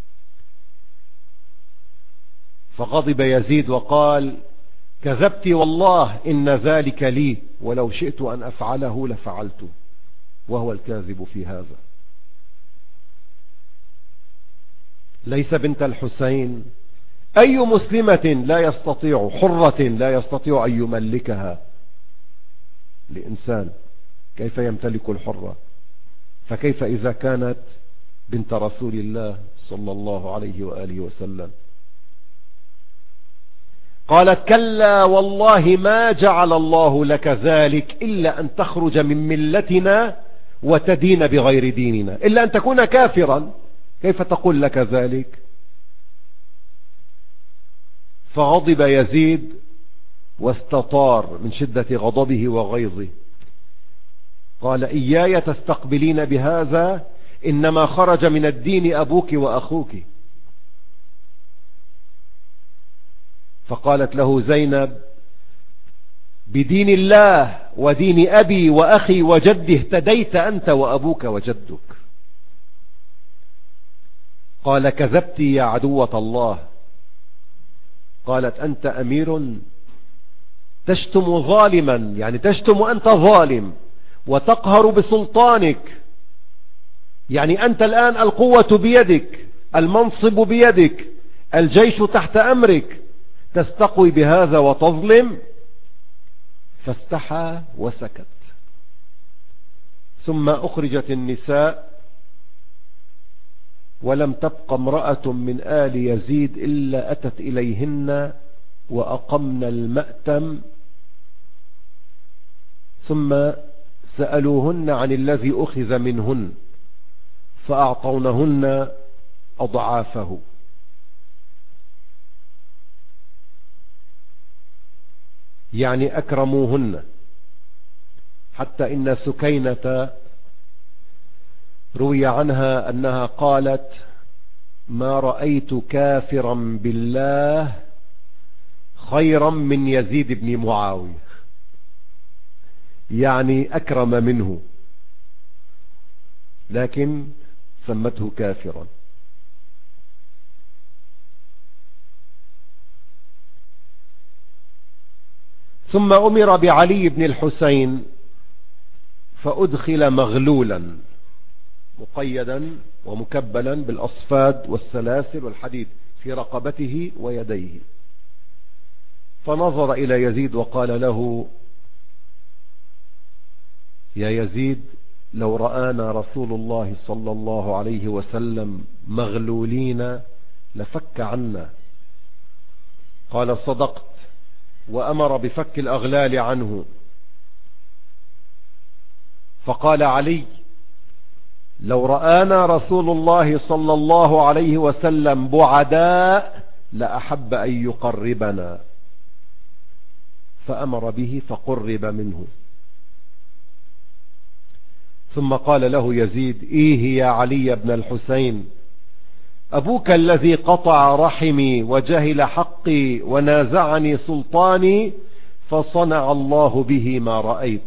فغضب يزيد وقال كذبت والله إن ذلك لي، ولو شئت أن أفعله لفعلته، وهو الكاذب في هذا. ليس بنت الحسين أي مسلمة لا يستطيع، حرة لا يستطيع أن يملكها لإنسان، كيف يمتلك الحرة؟ فكيف إذا كانت بنت رسول الله صلى الله عليه وآله وسلم؟ قالت كلا والله ما جعل الله لك ذلك إلا أن تخرج من ملتنا وتدين بغير ديننا، إلا أن تكون كافرا، كيف تقول لك ذلك؟ فغضب يزيد واستطار من شدة غضبه وغيظه. قال إياي تستقبلين بهذا؟ إنما خرج من الدين أبوك وأخوك. فقالت له زينب بدين الله ودين أبي وأخي وجدي اهتديت أنت وأبوك وجدك. قال كذبت يا عدوة الله. قالت أنت أمير تشتم ظالما، يعني تشتم أنت ظالم وتقهر بسلطانك، يعني أنت الآن القوة بيدك، المنصب بيدك، الجيش تحت أمرك، تستقوي بهذا وتظلم. فاستحى وسكت. ثم أخرجت النساء ولم تبق امرأة من آل يزيد إلا أتت إليهن وأقمن المأتم، ثم سألوهن عن الذي أخذ منهن فأعطونهن أضعافه. يعني أكرموهن، حتى إن سكينة روي عنها أنها قالت ما رأيت كافرا بالله خيرا من يزيد بن معاوية، يعني أكرم منه، لكن سمته كافرا. ثم أمر بعلي بن الحسين فأدخل مغلولا مقيدا ومكبلا بالأصفاد والسلاسل والحديد في رقبته ويديه. فنظر إلى يزيد وقال له يا يزيد لو رآنا رسول الله صلى الله عليه وسلم مغلولين لفك عنا. قال صدقت، وأمر بفك الأغلال عنه. فقال علي لو رآنا رسول الله صلى الله عليه وسلم بعداء لأحب أن يقربنا، فأمر به فقرب منه. ثم قال له يزيد إيه يا علي بن الحسين أبوك الذي قطع رحمي وجهل حقي ونازعني سلطاني، فصنع الله به ما رأيت.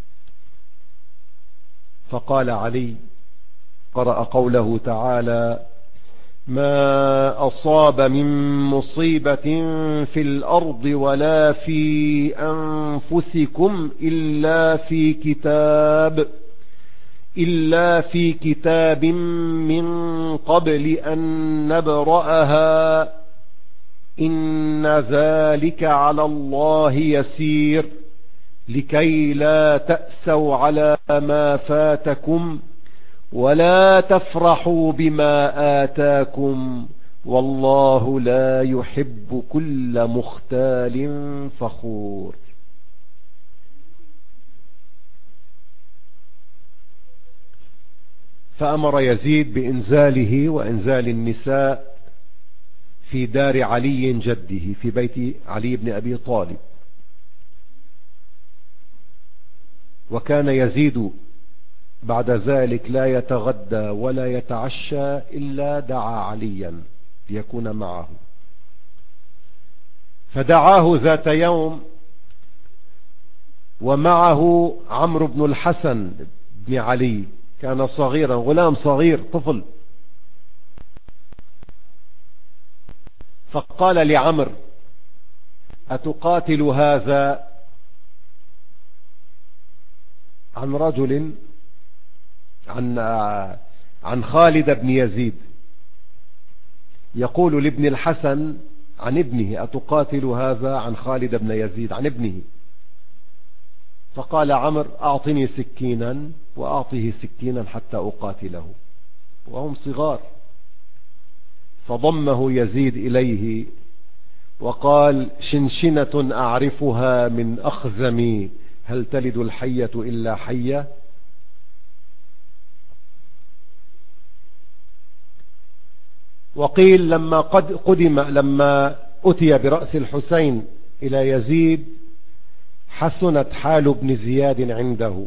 فقال علي، قرأ قوله تعالى: ما أصاب من مصيبة في الأرض ولا في أنفسكم إلا في كتاب إلا في كتاب من قبل أن نبرأها إن ذلك على الله يسير لكي لا تأسوا على ما فاتكم ولا تفرحوا بما آتاكم والله لا يحب كل مختال فخور. فأمر يزيد بإنزاله وإنزال النساء في دار علي جده، في بيت علي بن أبي طالب. وكان يزيد بعد ذلك لا يتغدى ولا يتعشى إلا دعا عليا ليكون معه. فدعاه ذات يوم ومعه عمرو بن الحسن بن علي، كان صغيرا، غلام صغير، طفل. فقال لعمرو: أتقاتل هذا عن رجل عن عن خالد بن يزيد، يقول لابن الحسن عن ابنه: أتقاتل هذا عن خالد بن يزيد عن ابنه. فقال عمرو: أعطني سكينا وأعطه سكينا حتى أقاتله، وهم صغار. فضمه يزيد إليه وقال: شنشنة أعرفها من أخزمي، هل تلد الحية إلا حية؟ وقيل لما قد قدم لما أتي برأس الحسين إلى يزيد حسنت حال ابن زياد عنده،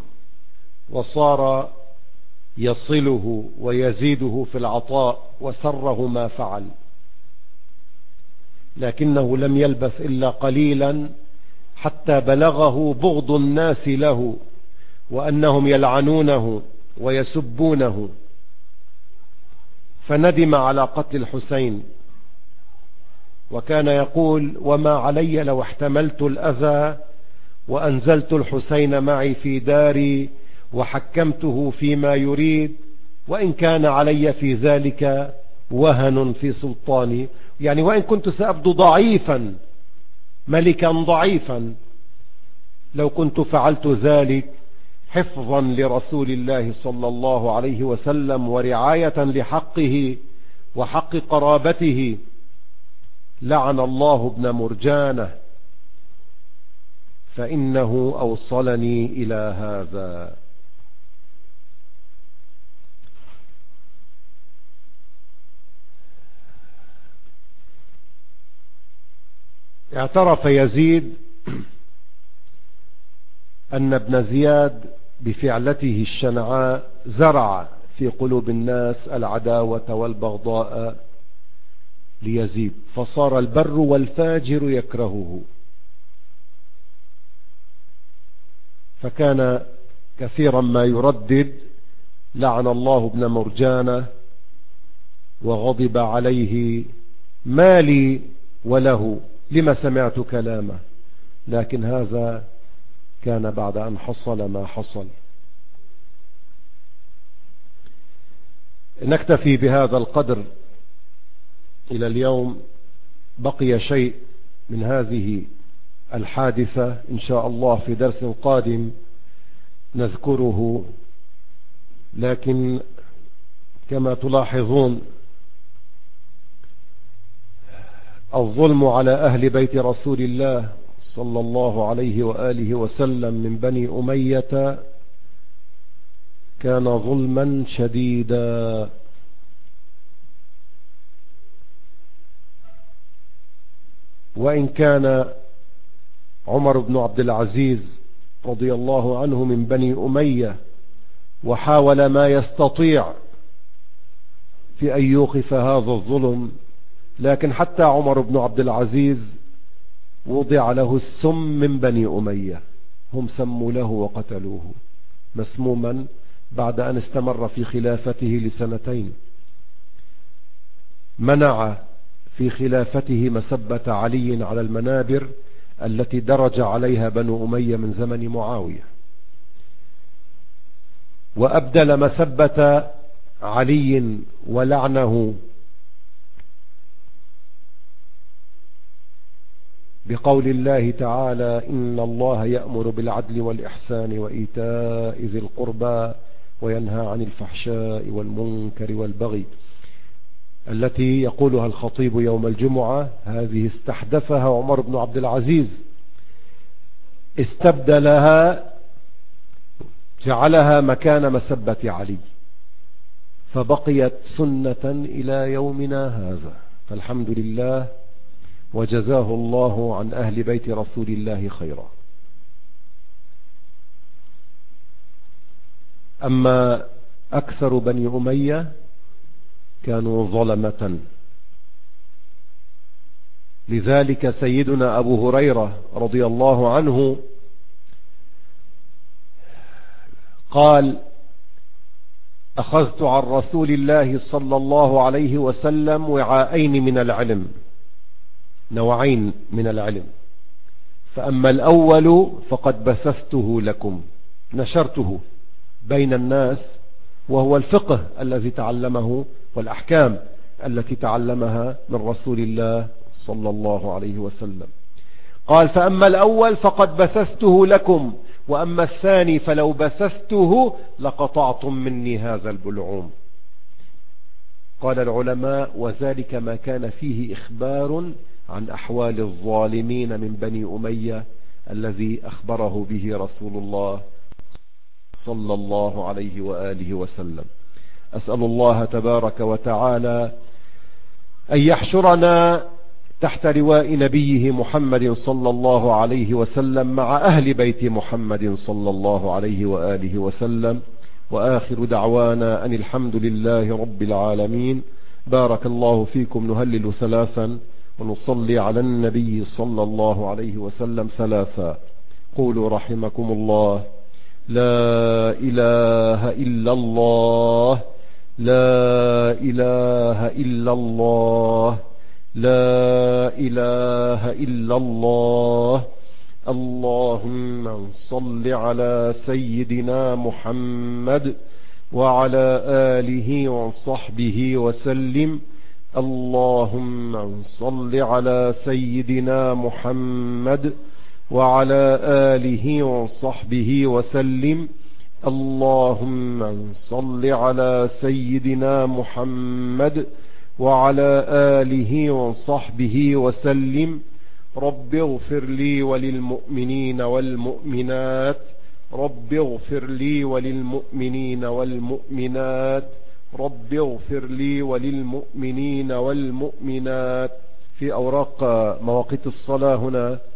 وصار يصله ويزيده في العطاء وسره ما فعل، لكنه لم يلبث إلا قليلا حتى بلغه بغض الناس له وأنهم يلعنونه ويسبونه، فندم على قتل الحسين، وكان يقول: وما علي لو احتملت الأذى وأنزلت الحسين معي في داري وحكمته فيما يريد، وإن كان علي في ذلك وهن في سلطاني، يعني وإن كنت سأبدو ضعيفا ملكا ضعيفا، لو كنت فعلت ذلك حفظا لرسول الله صلى الله عليه وسلم ورعاية لحقه وحق قرابته. لعن الله ابن مرجانة فإنه أوصلني إلى هذا. اعترف يزيد أن ابن زياد بفعلته الشنعاء زرع في قلوب الناس العداوة والبغضاء ليزيد، فصار البر والفاجر يكرهه، فكان كثيرا ما يردد: لعن الله ابن مرجانة وغضب عليه، ما لي وله، لما سمعت كلامه. لكن هذا كان بعد أن حصل ما حصل. نكتفي بهذا القدر إلى اليوم. بقي شيء من هذه الحادثة إن شاء الله في درس قادم نذكره، لكن كما تلاحظون الظلم على أهل بيت رسول الله صلى الله عليه وآله وسلم من بني أمية كان ظلما شديدا، وإن كان عمر بن عبد العزيز رضي الله عنه من بني أمية وحاول ما يستطيع في أن يوقف هذا الظلم، لكن حتى عمر بن عبد العزيز وضع له السم من بني أمية، هم سموا له وقتلوه مسموما بعد أن استمر في خلافته لسنتين. منع في خلافته مسبة علي على المنابر التي درج عليها بنو أمية من زمن معاوية، وأبدل مسبة علي ولعنه بقول الله تعالى: إن الله يأمر بالعدل والإحسان وإيتاء ذي القربى وينهى عن الفحشاء والمنكر والبغي، التي يقولها الخطيب يوم الجمعة. هذه استحدثها عمر بن عبد العزيز، استبدلها، جعلها مكان مسبة علي، فبقيت سنة إلى يومنا هذا، فالحمد لله وجزاه الله عن أهل بيت رسول الله خيرا. أما أكثر بني أمية كانوا ظلمة، لذلك سيدنا أبو هريرة رضي الله عنه قال: أخذت عن رسول الله صلى الله عليه وسلم وعاءين من العلم، نوعين من العلم، فأما الأول فقد بثثته لكم، نشرته بين الناس، وهو الفقه الذي تعلمه والأحكام التي تعلمها من رسول الله صلى الله عليه وسلم. قال: فأما الأول فقد بثثته لكم، وأما الثاني فلو بثثته لقطعتم مني هذا البلعوم. قال العلماء: وذلك ما كان فيه إخبار عن أحوال الظالمين من بني أمية الذي أخبره به رسول الله صلى الله عليه وآله وسلم. أسأل الله تبارك وتعالى أن يحشرنا تحت لواء نبيه محمد صلى الله عليه وسلم مع أهل بيت محمد صلى الله عليه وآله وسلم. وآخر دعوانا أن الحمد لله رب العالمين. بارك الله فيكم. نهلل ثلاثا ونصلي على النبي صلى الله عليه وسلم ثلاثا. قولوا رحمكم الله: لا إله إلا الله، لا إله إلا الله، لا إله إلا الله. اللهم صل على سيدنا محمد وعلى آله وصحبه وسلم. اللهم صل على سيدنا محمد وعلى آله وصحبه وسلم. اللهم صل على سيدنا محمد وعلى آله وصحبه وسلم. رب اغفر لي وللمؤمنين والمؤمنات، رب اغفر لي وللمؤمنين والمؤمنات، رب اغفر لي وللمؤمنين والمؤمنات. في أوراق مواقيت الصلاة هنا